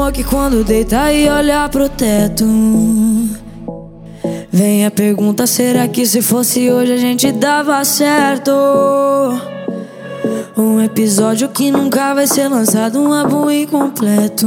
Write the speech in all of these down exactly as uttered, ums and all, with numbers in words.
amor que quando deita e olha pro teto, vem a pergunta, será que se fosse hoje a gente dava certo? Um episódio que nunca vai ser lançado, um álbum incompleto,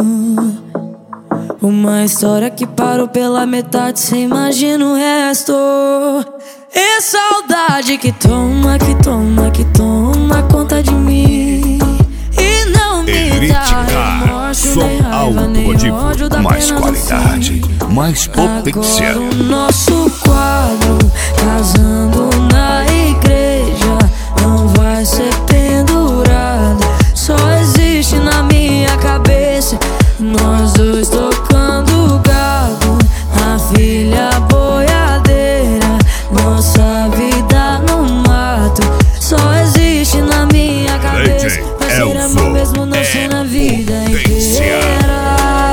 uma história que parou pela metade, cê imagina o resto. E saudade que toma, que toma, que toma conta de mim e não me dá remorso, nem raiva, nem ódio, dá mais pena qualidade, mais potência. Agora o nosso quadro, casando na igreja, não vai ser pendurado, só existe na minha cabeça. Nós dois tocando gado, a filha boiadeira, nossa vida no mato, só existe na minha cabeça. Vai ser amor mesmo não ser na vida inteira.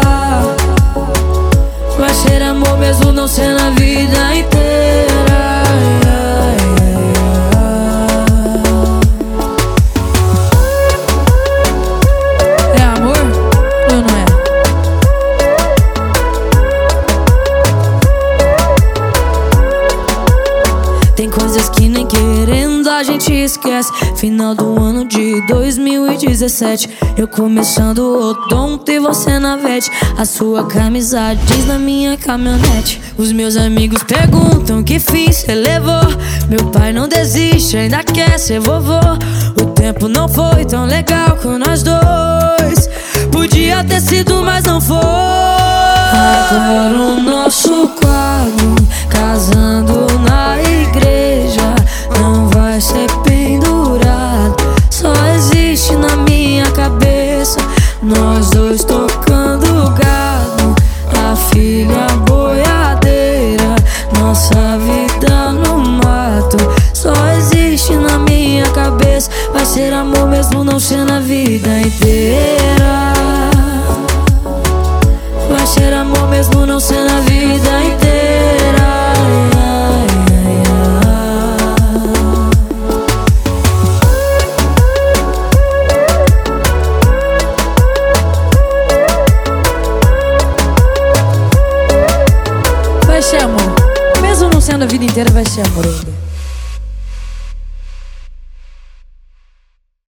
Vai ser amor mesmo não ser na vida inteira. É amor ou não é? Tem coisas que nem querendo a gente esquece. Final do ano de dois mil e dezessete, eu começando o odonto e você na vete. A sua camisa jeans na minha caminhonete. Os meus amigos perguntam que fim cê levou. Meu pai não desiste, ainda quer ser vovô. O tempo não foi tão legal com nós dois, podia ter sido, mas não foi. Agora o nosso quadro, casando na igreja, não vai ser pendurado, só existe na minha cabeça. Nós dois tocando gado, a filha boiadeira, nossa vida no mato, só existe na minha cabeça. Vai ser amor mesmo não ser na vida inteira. Vai ser amor mesmo não ser na vida inteira. Vai ser amor mesmo não sendo a vida inteira, vai ser amor ainda.